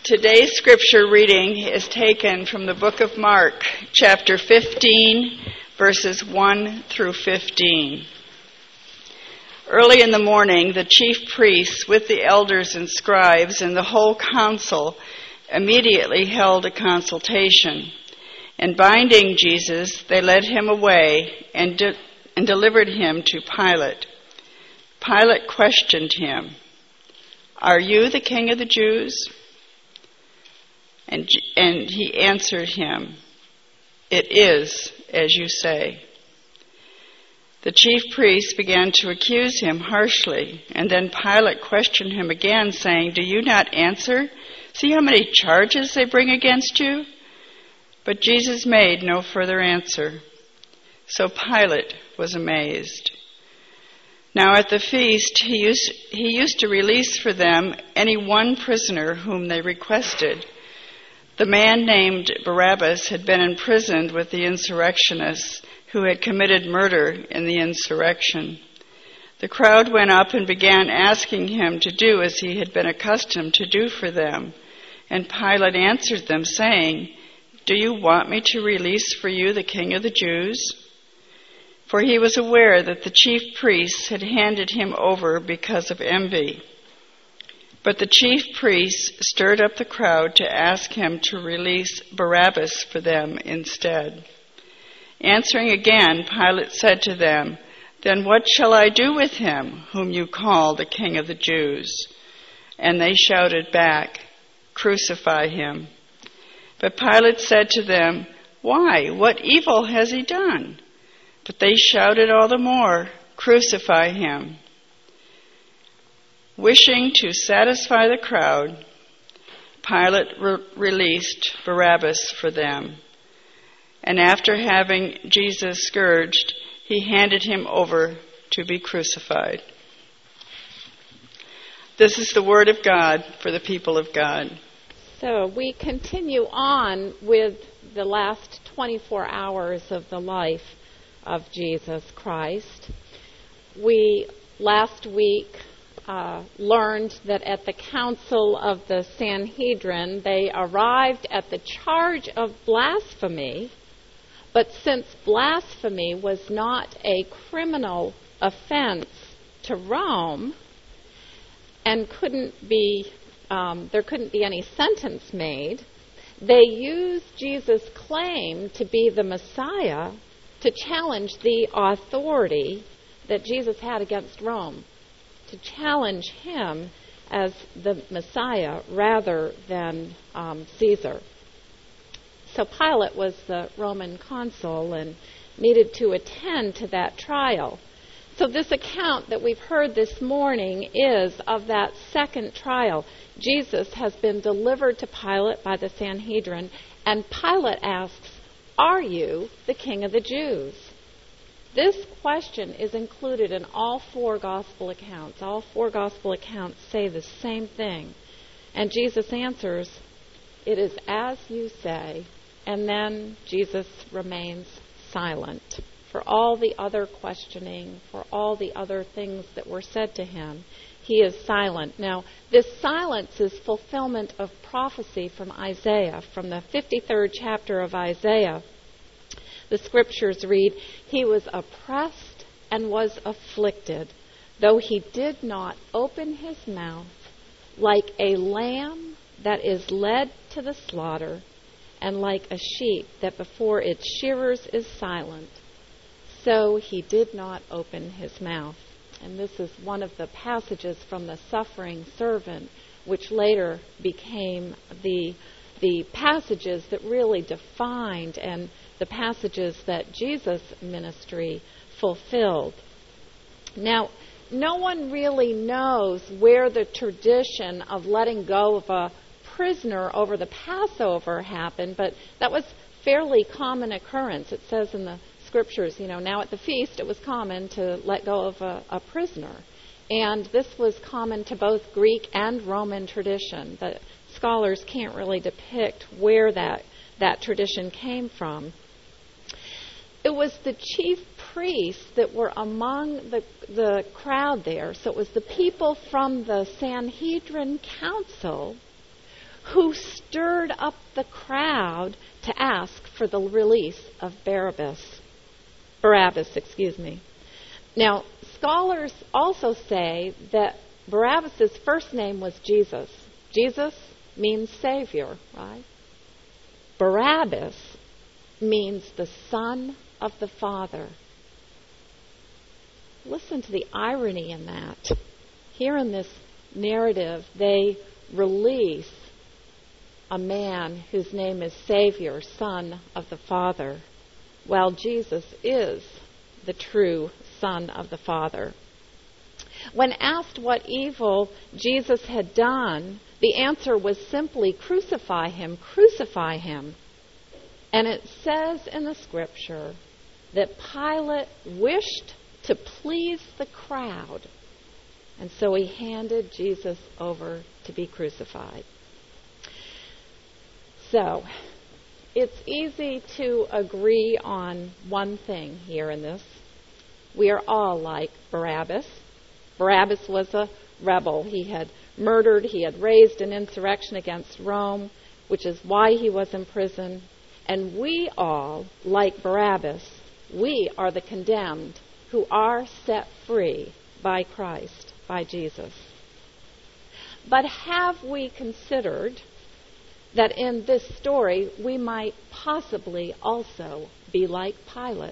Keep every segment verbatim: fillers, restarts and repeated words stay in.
Today's scripture reading is taken from the book of Mark, chapter fifteen, verses one through fifteen. Early in the morning, the chief priests with the elders and scribes and the whole council immediately held a consultation. And binding Jesus, they led him away and, de- and delivered him to Pilate. Pilate questioned him, "Are you the king of the Jews?" And, and he answered him, "It is as you say." The chief priests began to accuse him harshly, and then Pilate questioned him again, saying, "Do you not answer? See how many charges they bring against you?" But Jesus made no further answer. So Pilate was amazed. Now at the feast, he used, he used to release for them any one prisoner whom they requested. The man named Barabbas had been imprisoned with the insurrectionists who had committed murder in the insurrection. The crowd went up and began asking him to do as he had been accustomed to do for them. And Pilate answered them, saying, "Do you want me to release for you the king of the Jews?" For he was aware that the chief priests had handed him over because of envy. But the chief priests stirred up the crowd to ask him to release Barabbas for them instead. Answering again, Pilate said to them, "Then what shall I do with him, whom you call the King of the Jews?" And they shouted back, "Crucify him." But Pilate said to them, "Why? What evil has he done?" But they shouted all the more, "Crucify him." Wishing to satisfy the crowd, Pilate re- released Barabbas for them. And after having Jesus scourged, he handed him over to be crucified. This is the word of God for the people of God. So we continue on with the last twenty-four hours of the life of Jesus Christ. We last week uh, learned that at the council of the Sanhedrin, they arrived at the charge of blasphemy. But since blasphemy was not a criminal offense to Rome and couldn't be, um, there couldn't be any sentence made, they used Jesus' claim to be the Messiah to challenge the authority that Jesus had against Rome, to challenge him as the Messiah rather than um, Caesar. So Pilate was the Roman consul and needed to attend to that trial. So this account that we've heard this morning is of that second trial. Jesus has been delivered to Pilate by the Sanhedrin, and Pilate asks, "Are you the King of the Jews?" This question is included in all four gospel accounts. All four gospel accounts say the same thing. And Jesus answers, "It is as you say." And then Jesus remains silent. For all the other questioning, for all the other things that were said to him, he is silent. Now, this silence is fulfillment of prophecy from Isaiah, from the fifty-third chapter of Isaiah. The scriptures read, "He was oppressed and was afflicted, though he did not open his mouth, like a lamb that is led to the slaughter, and like a sheep that before its shearers is silent, so he did not open his mouth." And this is one of the passages from the suffering servant, which later became the the passages that really defined and the passages that Jesus' ministry fulfilled. Now, no one really knows where the tradition of letting go of a prisoner over the Passover happened, but that was fairly common occurrence. It says in the scriptures, you know, now at the feast it was common to let go of a, a prisoner. And this was common to both Greek and Roman tradition. The scholars can't really depict where that, that tradition came from. It was the chief priests that were among the, the crowd there. So it was the people from the Sanhedrin council who stirred up the crowd to ask for the release of Barabbas. Barabbas, excuse me. Now, scholars also say that Barabbas' first name was Jesus. Jesus means Savior, right? Barabbas means the Son of the Father. Listen to the irony in that. Here in this narrative, they release a man whose name is Savior, Son of the Father, while Jesus is the true Son of the Father. When asked what evil Jesus had done, the answer was simply, crucify him, crucify him. And it says in the scripture that Pilate wished to please the crowd, and so he handed Jesus over to be crucified. So, it's easy to agree on one thing here in this. We are all like Barabbas. Barabbas was a rebel. He had murdered, he had raised an insurrection against Rome, which is why he was in prison. And we all, like Barabbas, we are the condemned who are set free by Christ, by Jesus. But have we considered that in this story we might possibly also be like Pilate?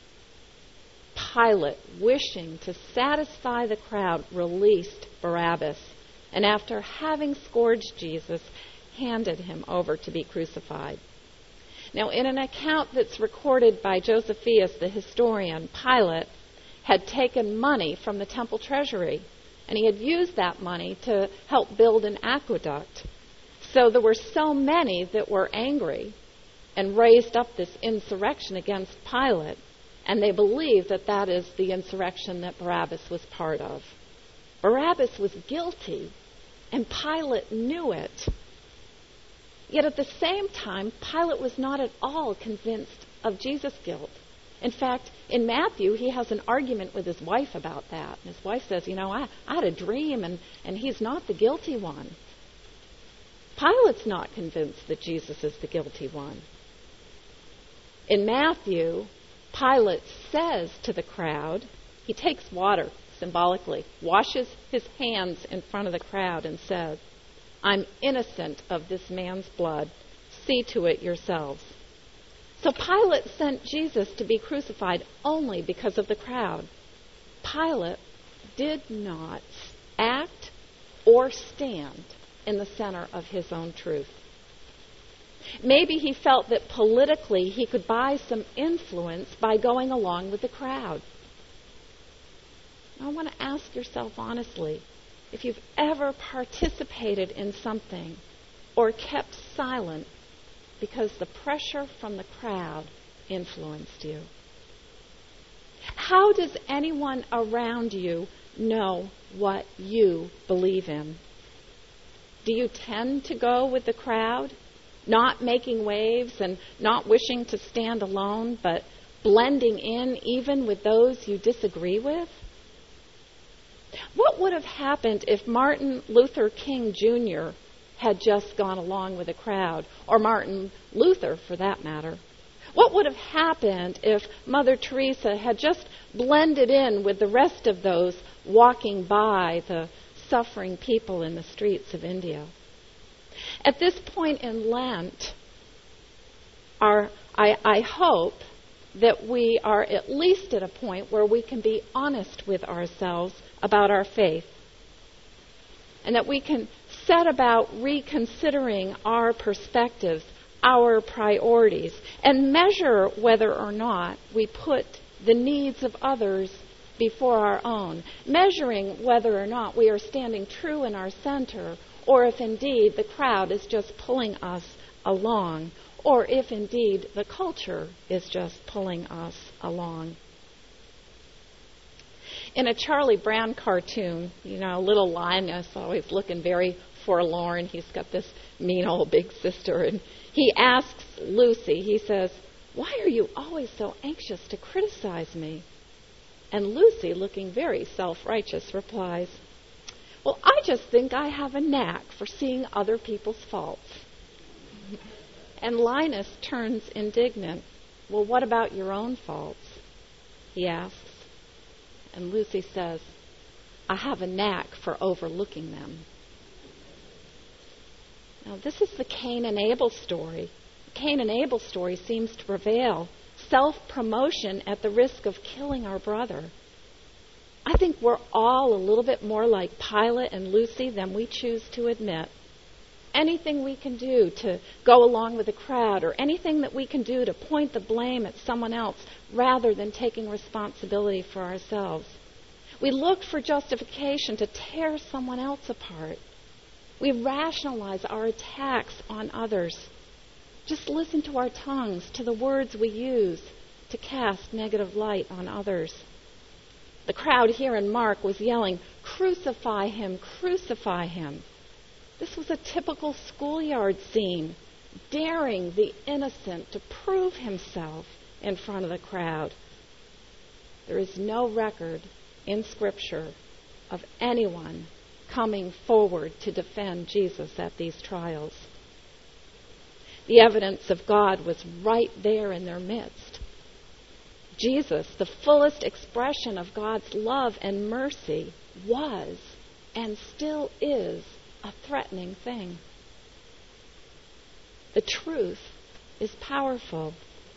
Pilate, wishing to satisfy the crowd, released Barabbas, and after having scourged Jesus, handed him over to be crucified. Now, in an account that's recorded by Josephus, the historian, Pilate had taken money from the temple treasury, and he had used that money to help build an aqueduct. So there were so many that were angry and raised up this insurrection against Pilate, and they believed that that is the insurrection that Barabbas was part of. Barabbas was guilty, and Pilate knew it. Yet at the same time, Pilate was not at all convinced of Jesus' guilt. In fact, in Matthew, he has an argument with his wife about that. And his wife says, you know, I, I had a dream, and, and he's not the guilty one. Pilate's not convinced that Jesus is the guilty one. In Matthew, Pilate says to the crowd, he takes water, symbolically, washes his hands in front of the crowd and says, I'm innocent of this man's blood. See to it yourselves. So Pilate sent Jesus to be crucified only because of the crowd. Pilate did not act or stand in the center of his own truth. Maybe he felt that politically he could buy some influence by going along with the crowd. I want to ask yourself honestly, if you've ever participated in something or kept silent because the pressure from the crowd influenced you. How does anyone around you know what you believe in? Do you tend to go with the crowd, not making waves and not wishing to stand alone, but blending in even with those you disagree with? What would have happened if Martin Luther King Junior had just gone along with the crowd, or Martin Luther for that matter? What would have happened if Mother Teresa had just blended in with the rest of those walking by the suffering people in the streets of India? At this point in Lent, our, I, I hope that we are at least at a point where we can be honest with ourselves about our faith, and that we can set about reconsidering our perspectives, our priorities, and measure whether or not we put the needs of others before our own, measuring whether or not we are standing true in our center, or if indeed the crowd is just pulling us along, or if indeed the culture is just pulling us along. In a Charlie Brown cartoon, you know, little Linus always looking very forlorn. He's got this mean old big sister, and he asks Lucy, he says, "Why are you always so anxious to criticize me?" And Lucy, looking very self-righteous, replies, "Well, I just think I have a knack for seeing other people's faults." And Linus turns indignant. Well, what about your own faults? He asks. And Lucy says, I have a knack for overlooking them. Now, this is the Cain and Abel story. The Cain and Abel story seems to prevail. Self-promotion at the risk of killing our brother. I think we're all a little bit more like Pilate and Lucy than we choose to admit. Anything we can do to go along with the crowd, or anything that we can do to point the blame at someone else rather than taking responsibility for ourselves. We look for justification to tear someone else apart. We rationalize our attacks on others. Just listen to our tongues, to the words we use to cast negative light on others. The crowd here in Mark was yelling, "Crucify him, crucify him." This was a typical schoolyard scene, daring the innocent to prove himself in front of the crowd. There is no record in Scripture of anyone coming forward to defend Jesus at these trials. The evidence of God was right there in their midst. Jesus, the fullest expression of God's love and mercy, was and still is a threatening thing. The truth is powerful.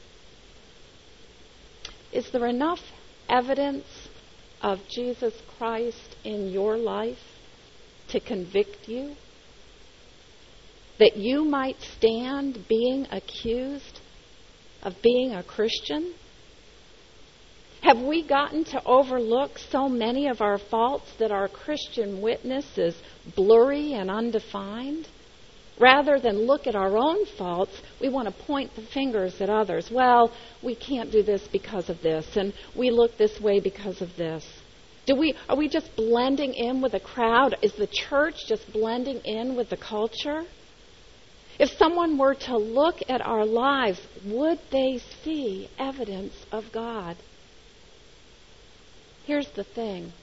Is there enough evidence of Jesus Christ in your life to convict you? That you might stand being accused of being a Christian? Have we gotten to overlook so many of our faults that our Christian witness is blurry and undefined? Rather than look at our own faults, we want to point the fingers at others. Well, we can't do this because of this, and we look this way because of this. Do we, are we just blending in with the crowd? Is the church just blending in with the culture? If someone were to look at our lives, would they see evidence of God? Here's the thing.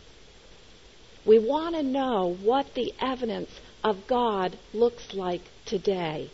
We want to know what the evidence of God looks like today.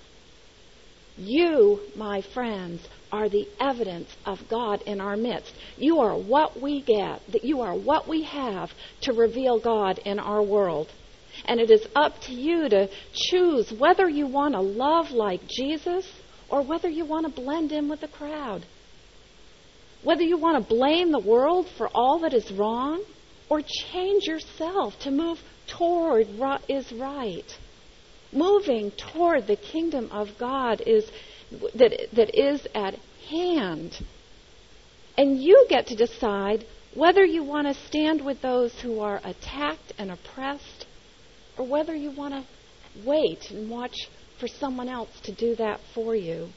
You, my friends, are the evidence of God in our midst. You are what we get, that you are what we have to reveal God in our world. And it is up to you to choose whether you want to love like Jesus or whether you want to blend in with the crowd. Whether you want to blame the world for all that is wrong or change yourself to move toward what is right. Moving toward the kingdom of God is that, that is at hand. And you get to decide whether you want to stand with those who are attacked and oppressed or whether you want to wait and watch for someone else to do that for you.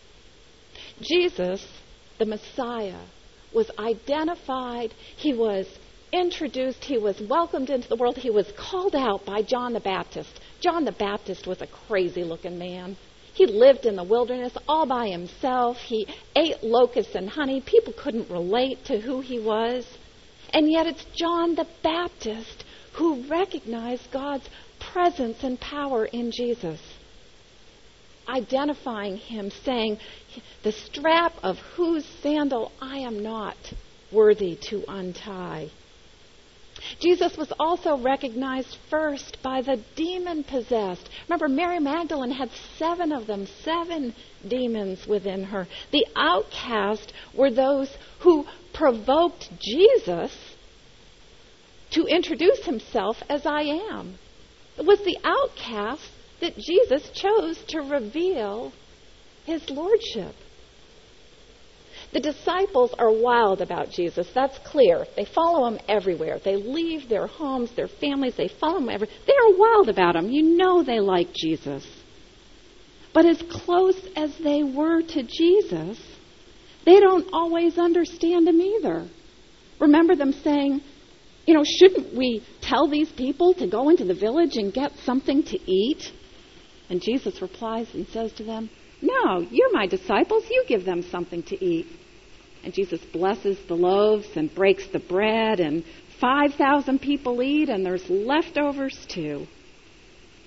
Jesus, the Messiah, was identified. He was introduced. He was welcomed into the world. He was called out by John the Baptist. John the Baptist was a crazy-looking man. He lived in the wilderness all by himself. He ate locusts and honey. People couldn't relate to who he was. And yet it's John the Baptist who recognized God's presence and power in Jesus, identifying him, saying, "The strap of whose sandal I am not worthy to untie." Jesus was also recognized first by the demon-possessed. Remember, Mary Magdalene had seven of them, seven demons within her. The outcast were those who provoked Jesus to introduce himself as I am. It was the outcast that Jesus chose to reveal his lordship. The disciples are wild about Jesus. That's clear. They follow him everywhere. They leave their homes, their families. They follow him everywhere. They are wild about him. You know they like Jesus. But as close as they were to Jesus, they don't always understand him either. Remember them saying, you know, shouldn't we tell these people to go into the village and get something to eat? And Jesus replies and says to them, "No, you're my disciples. You give them something to eat." And Jesus blesses the loaves and breaks the bread, and five thousand people eat, and there's leftovers too.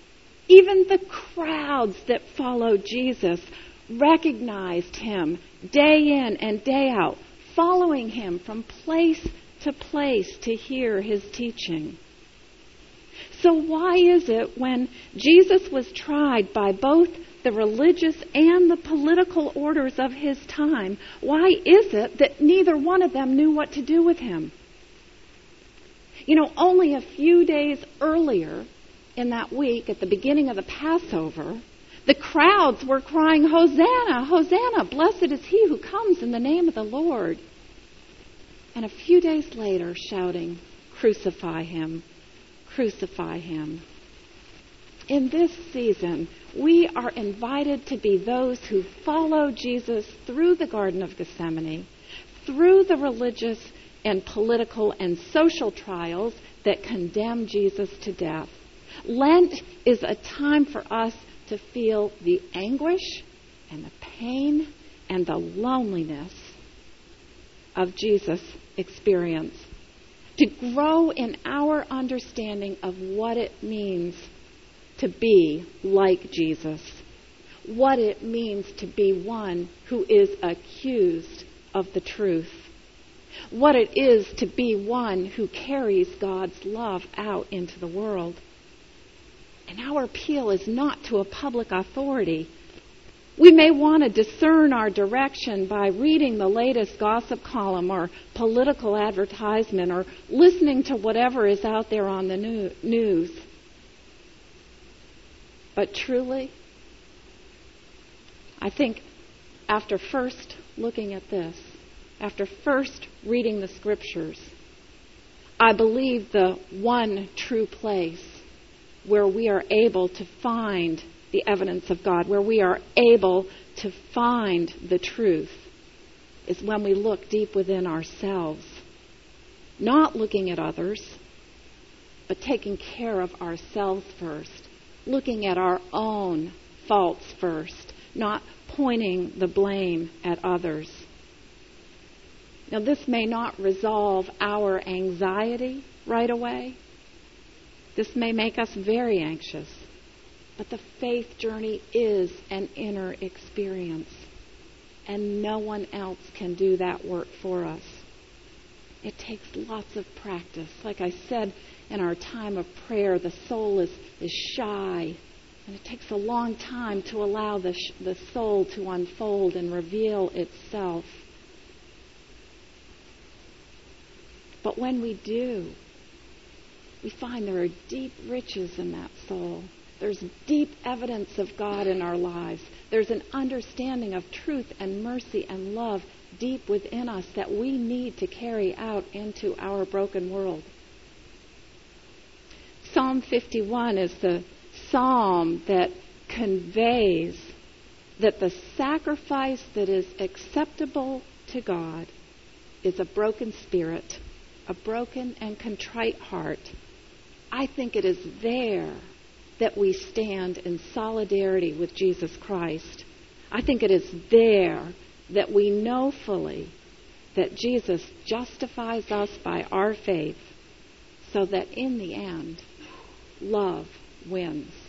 Even the crowds that followed Jesus recognized him day in and day out, following him from place to place to hear his teaching. So why is it when Jesus was tried by both the religious and the political orders of his time, why is it that neither one of them knew what to do with him? You know, only a few days earlier in that week, at the beginning of the Passover, the crowds were crying, "Hosanna, Hosanna, blessed is he who comes in the name of the Lord." And a few days later, shouting, "Crucify him, crucify him." In this season, we are invited to be those who follow Jesus through the Garden of Gethsemane, through the religious and political and social trials that condemn Jesus to death. Lent is a time for us to feel the anguish and the pain and the loneliness of Jesus' experience, to grow in our understanding of what it means to be like Jesus, what it means to be one who is accused of the truth, what it is to be one who carries God's love out into the world. And our appeal is not to a public authority. We may want to discern our direction by reading the latest gossip column or political advertisement or listening to whatever is out there on the news. But truly, I think after first looking at this, after first reading the Scriptures, I believe the one true place where we are able to find the evidence of God, where we are able to find the truth, is when we look deep within ourselves. Not looking at others, but taking care of ourselves first. Looking at our own faults first, not pointing the blame at others. Now, this may not resolve our anxiety right away. This may make us very anxious. But the faith journey is an inner experience. And no one else can do that work for us. It takes lots of practice. Like I said in our time of prayer, the soul is, is shy. And it takes a long time to allow the, sh- the soul to unfold and reveal itself. But when we do, we find there are deep riches in that soul. There's deep evidence of God in our lives. There's an understanding of truth and mercy and love deep within us that we need to carry out into our broken world. Psalm fifty-one is the psalm that conveys that the sacrifice that is acceptable to God is a broken spirit, a broken and contrite heart. I think it is there that we stand in solidarity with Jesus Christ. I think it is there that we know fully that Jesus justifies us by our faith, so that in the end, love wins.